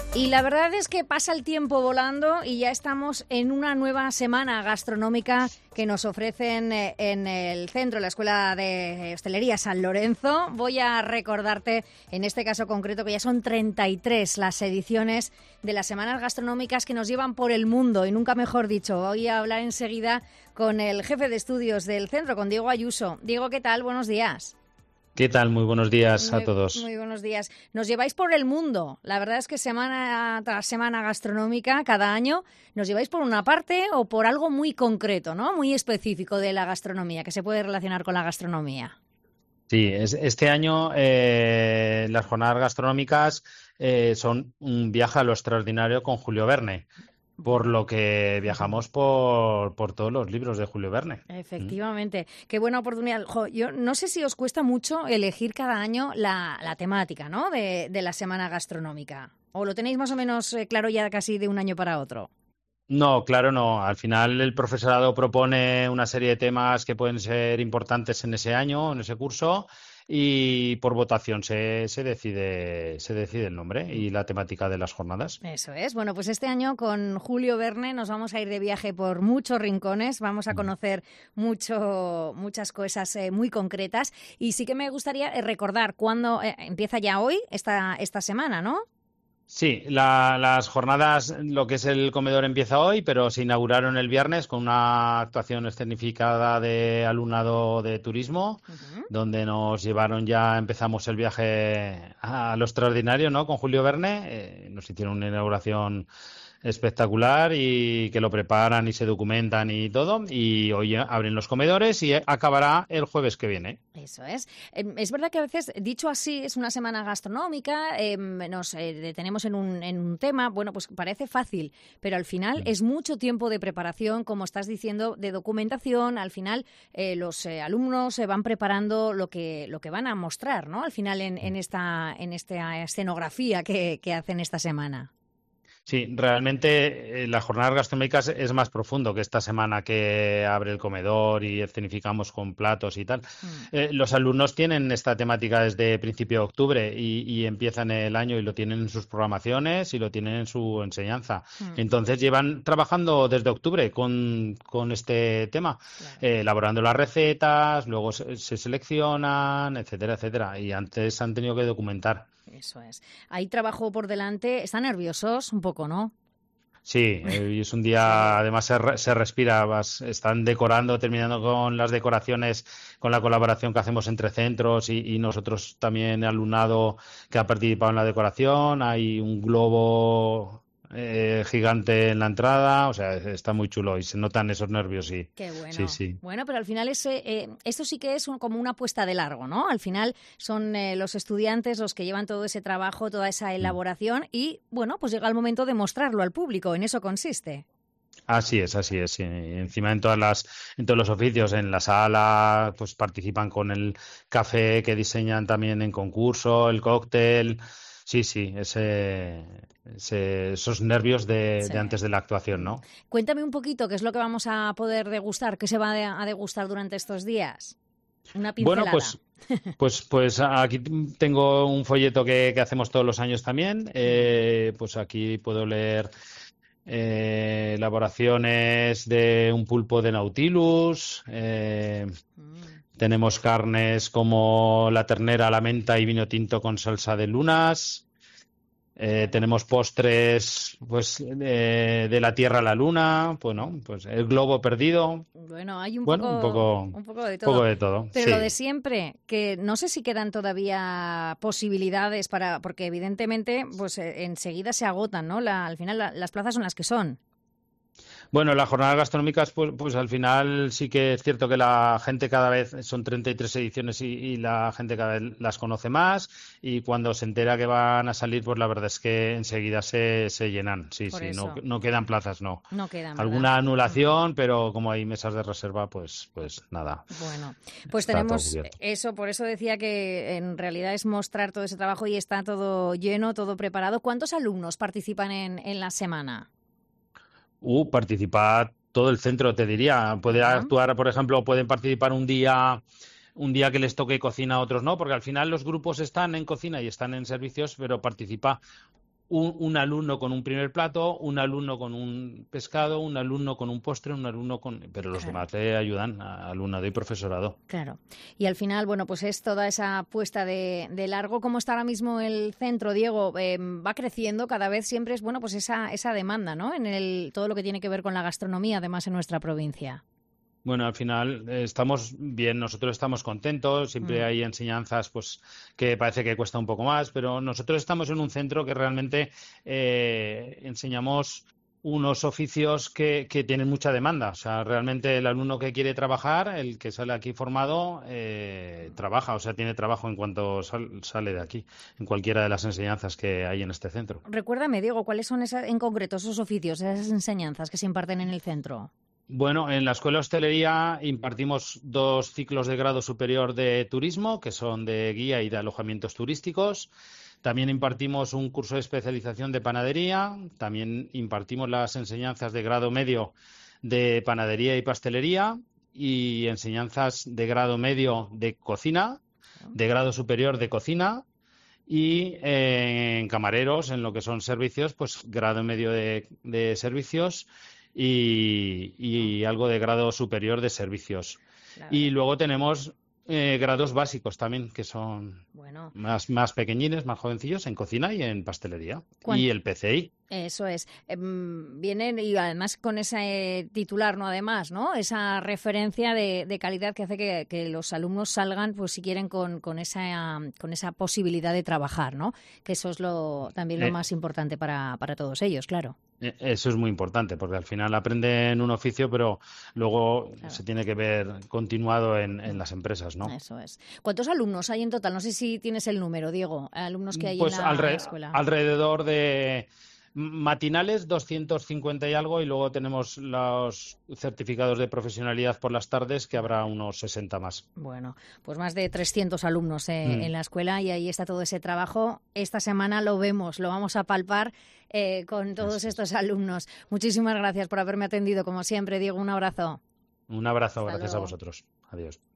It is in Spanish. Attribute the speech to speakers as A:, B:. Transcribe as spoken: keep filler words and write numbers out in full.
A: Y la verdad es que pasa el tiempo volando y ya estamos en una nueva semana gastronómica que nos ofrecen en el centro, la Escuela de Hostelería San Lorenzo. Voy a recordarte, en este caso concreto, que ya son treinta y tres las ediciones de las semanas gastronómicas que nos llevan por el mundo, y nunca mejor dicho. Voy a hablar enseguida con el jefe de estudios del centro, con Diego Ayuso. Diego, ¿qué tal? Buenos días.
B: ¿Qué tal? Muy buenos días
A: muy,
B: a todos.
A: Muy buenos días. Nos lleváis por el mundo. La verdad es que semana tras semana gastronómica, cada año, nos lleváis por una parte o por algo muy concreto, ¿no? Muy específico de la gastronomía, que se puede relacionar con la gastronomía.
B: Sí, es, este año eh, las jornadas gastronómicas eh, son un viaje a lo extraordinario con Julio Verne. Por lo que viajamos por, por todos los libros de Julio Verne.
A: Efectivamente. ¿Mm? Qué buena oportunidad. Jo, yo no sé si os cuesta mucho elegir cada año la, la temática, ¿no?, de, de la semana gastronómica. ¿O lo tenéis más o menos claro ya casi de un año para otro?
B: No, claro, no. Al final el profesorado propone una serie de temas que pueden ser importantes en ese año, en ese curso, y por votación se, se decide se decide el nombre y la temática de las jornadas.
A: Eso es. Bueno, pues este año con Julio Verne nos vamos a ir de viaje por muchos rincones, vamos a conocer mucho muchas cosas eh, muy concretas, y sí que me gustaría recordar cuándo eh, empieza ya hoy esta esta semana, ¿no?
B: Sí, la, las jornadas, lo que es el comedor empieza hoy, pero se inauguraron el viernes con una actuación escenificada de alumnado de turismo, uh-huh. donde nos llevaron ya, empezamos el viaje a lo extraordinario, ¿no?, con Julio Verne. Eh, nos hicieron una inauguración espectacular y que lo preparan y se documentan y todo, y hoy abren los comedores y acabará el jueves que viene.
A: Eso es. Es verdad que a veces, dicho así, es una semana gastronómica, eh, nos eh, detenemos en un, en un tema, bueno, pues parece fácil, pero al final mm. es mucho tiempo de preparación, como estás diciendo, de documentación. Al final eh, los eh, alumnos se van preparando lo que lo que van a mostrar, ¿no?, al final en, en esta en esta escenografía que, que hacen esta semana.
B: Sí, realmente eh, las jornadas gastronómicas es más profundo que esta semana que abre el comedor y escenificamos con platos y tal. Mm. Eh, los alumnos tienen esta temática desde principio de octubre y, y empiezan el año y lo tienen en sus programaciones y lo tienen en su enseñanza. Mm. Entonces llevan trabajando desde octubre con, con este tema, claro. eh, elaborando las recetas, luego se, se seleccionan, etcétera, etcétera. Y antes han tenido que documentar.
A: Eso es. Hay trabajo por delante. ¿Están nerviosos un poco, no?
B: Sí, eh, es un día, además se, re, se respira, vas, están decorando, terminando con las decoraciones, con la colaboración que hacemos entre centros y, y nosotros también, alumnado que ha participado en la decoración. Hay un globo eh, gigante en la entrada, o sea, está muy chulo y se notan esos nervios. Sí.
A: Qué bueno.
B: Sí, sí.
A: Bueno, pero al final ese, eh, esto sí que es un, como una apuesta de largo, ¿no? Al final son eh, los estudiantes los que llevan todo ese trabajo, toda esa elaboración mm. y, bueno, pues llega el momento de mostrarlo al público. En eso consiste.
B: Así es, así es. Sí. Encima en todas las, en todos los oficios, en la sala, pues participan con el café que diseñan también en concurso, el cóctel. Sí, sí, ese, ese, esos nervios de, sí. de antes de la actuación, ¿no?
A: Cuéntame un poquito qué es lo que vamos a poder degustar, qué se va a degustar durante estos días. Una pincelada.
B: Bueno, pues, pues, pues aquí tengo un folleto que, que hacemos todos los años también. Eh, pues aquí puedo leer eh, elaboraciones de un pulpo de Nautilus. Eh, mm. Tenemos carnes como la ternera, la menta y vino tinto con salsa de lunas. Eh, tenemos postres, pues, eh, de la Tierra a la Luna. Bueno, pues el globo perdido.
A: Bueno, hay un,
B: bueno,
A: poco,
B: un poco,
A: un poco de todo.
B: Poco de todo.
A: Pero
B: sí.
A: Lo de siempre, que no sé si quedan todavía posibilidades para, porque evidentemente, pues eh, enseguida se agotan, ¿no? La, al final la, las plazas son las que son.
B: Bueno, las jornadas gastronómicas, pues, pues al final sí que es cierto que la gente cada vez, son treinta y tres ediciones y, y la gente cada vez las conoce más, y cuando se entera que van a salir, pues la verdad es que enseguida se, se llenan. Sí,
A: Por
B: sí,
A: eso.
B: no, no quedan plazas, no.
A: No quedan,
B: Alguna
A: ¿verdad?
B: anulación, pero como hay mesas de reserva, pues, pues nada.
A: Bueno, pues
B: está
A: tenemos eso, por eso decía que en realidad es mostrar todo ese trabajo y está todo lleno, todo preparado. ¿Cuántos alumnos participan en, en la semana?
B: Uh, participa todo el centro, te diría. Puede uh-huh. actuar, por ejemplo, pueden participar un día un día que les toque cocina, a otros no, porque al final los grupos están en cocina y están en servicios, pero participa un, un alumno con un primer plato, un alumno con un pescado, un alumno con un postre, un alumno con... Pero los
A: Claro.
B: demás le ayudan, alumnado y profesorado.
A: Claro. Y al final, bueno, pues es toda esa apuesta de, de largo. ¿Cómo está ahora mismo el centro, Diego? Eh, va creciendo cada vez, siempre es, bueno, pues esa, esa demanda, ¿no? En el, todo lo que tiene que ver con la gastronomía, además, en nuestra provincia.
B: Bueno, al final eh, estamos bien, nosotros estamos contentos, siempre
A: Mm.
B: hay enseñanzas pues que parece que cuesta un poco más, pero nosotros estamos en un centro que realmente eh, enseñamos unos oficios que, que tienen mucha demanda. O sea, realmente el alumno que quiere trabajar, el que sale aquí formado, eh, trabaja, o sea, tiene trabajo en cuanto sal- sale de aquí, en cualquiera de las enseñanzas que hay en este centro.
A: Recuérdame, Diego, ¿cuáles son esas, en concreto esos oficios, esas enseñanzas que se imparten en el centro?
B: Bueno, en la Escuela de Hostelería impartimos dos ciclos de grado superior de turismo, que son de guía y de alojamientos turísticos. También impartimos un curso de especialización de panadería. También impartimos las enseñanzas de grado medio de panadería y pastelería y enseñanzas de grado medio de cocina, de grado superior de cocina y eh, en camareros, en lo que son servicios, pues grado medio de, de servicios y, y algo de grado superior de servicios.
A: Claro.
B: Y luego tenemos eh, grados básicos también, que son
A: Bueno,
B: más, más pequeñines, más jovencillos, en cocina y en pastelería.
A: ¿cuán-
B: Y el P C I.
A: Eso es. Em, vienen y además con ese eh, titular, ¿no? Además, ¿no? Esa referencia de, de calidad que hace que, que los alumnos salgan, pues si quieren, con, con esa con esa posibilidad de trabajar, ¿no? Que eso es lo también lo
B: Eh,
A: más importante para, para todos ellos, claro.
B: eh, Eso es muy importante, porque al final aprenden un oficio, pero luego
A: Claro.
B: se tiene que ver continuado en, en las empresas, ¿no?
A: Eso es. ¿Cuántos alumnos hay en total? No sé si tienes el número, Diego, alumnos que hay
B: Pues
A: en la
B: alre-
A: escuela.
B: alrededor de matinales doscientos cincuenta y algo, y luego tenemos los certificados de profesionalidad por las tardes, que habrá unos sesenta más.
A: Bueno, pues más de trescientos alumnos eh,
B: Mm,
A: en la escuela y ahí está todo ese trabajo. Esta semana lo vemos, lo vamos a palpar eh, con todos
B: eso es.
A: estos alumnos. Muchísimas gracias por haberme atendido, como siempre, Diego. Un abrazo.
B: Un abrazo,
A: Hasta
B: gracias a
A: luego.
B: vosotros. Adiós.